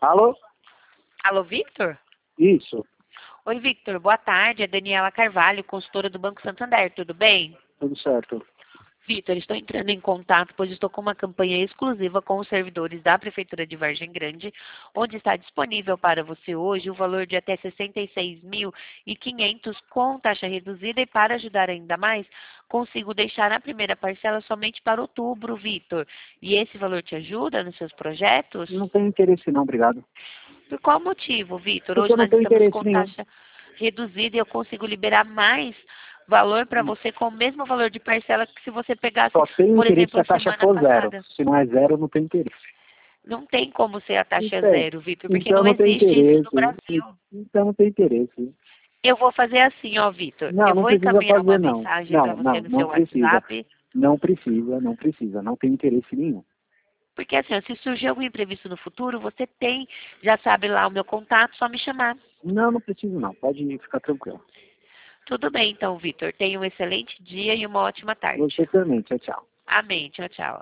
Alô? Alô, Victor? Isso, Oi, Victor. Boa tarde. É Daniela Carvalho, consultora do Banco Santander. Tudo bem? tudo certo. Victor, estou entrando em contato, pois estou com uma campanha exclusiva com os servidores da Prefeitura de Vargem Grande, onde está disponível para você hoje o valor de até R$ 66.500 com taxa reduzida e para ajudar ainda mais, consigo deixar a primeira parcela somente para outubro, Victor. E esse valor te ajuda nos seus projetos? Não tenho interesse não, obrigado. Por qual motivo, Vitor? Porque Hoje eu não nós tenho estamos interesse com nenhum. taxa reduzida e eu consigo liberar mais valor para você com o mesmo valor de parcela que se você pegasse, Só tenho por interesse se exemplo, a a taxa semana for zero. passada. Se não é zero, eu não tenho interesse. Não tem como ser a taxa Então, zero, Vitor, porque então não não tenho existe isso no interesse. Brasil. Então não tenho interesse. Eu vou fazer assim, ó, Vitor. Não, Eu não vou precisa encaminhar uma fazer não. mensagem para Não, você não, no não seu precisa. WhatsApp. Não precisa, não precisa. Não tenho interesse nenhum. Porque assim, ó, se surgir algum imprevisto no futuro, você tem, já sabe lá o meu contato, só me chamar. Não, não preciso não. Pode ficar tranquilo. Tudo bem, então, Vitor. Tenha um excelente dia e uma ótima tarde. Você também. Tchau, tchau. Amém. Tchau, tchau.